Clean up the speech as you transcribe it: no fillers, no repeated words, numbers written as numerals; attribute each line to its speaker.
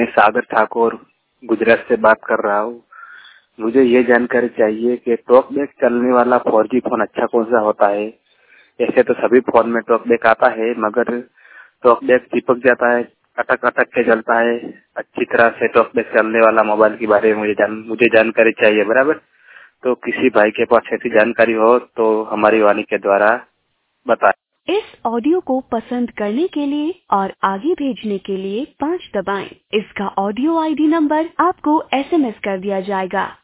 Speaker 1: मैं सागर ठाकुर गुजरात से बात कर रहा हूँ। मुझे ये जानकारी चाहिए कि टॉकबैक चलने वाला 4G फोन अच्छा कौन सा होता है। ऐसे तो सभी फोन में टॉकबैक आता है, मगर टॉकबैक चिपक जाता है, अटक अटक के चलता है। अच्छी तरह से टॉकबैक चलने वाला मोबाइल के बारे में मुझे जानकारी चाहिए, बराबर। तो किसी भाई के पास ऐसी जानकारी हो तो हमारी वाणी के द्वारा बताएं।
Speaker 2: इस ऑडियो को पसंद करने के लिए और आगे भेजने के लिए 5 दबाएं। इसका ऑडियो आईडी नंबर आपको SMS कर दिया जाएगा।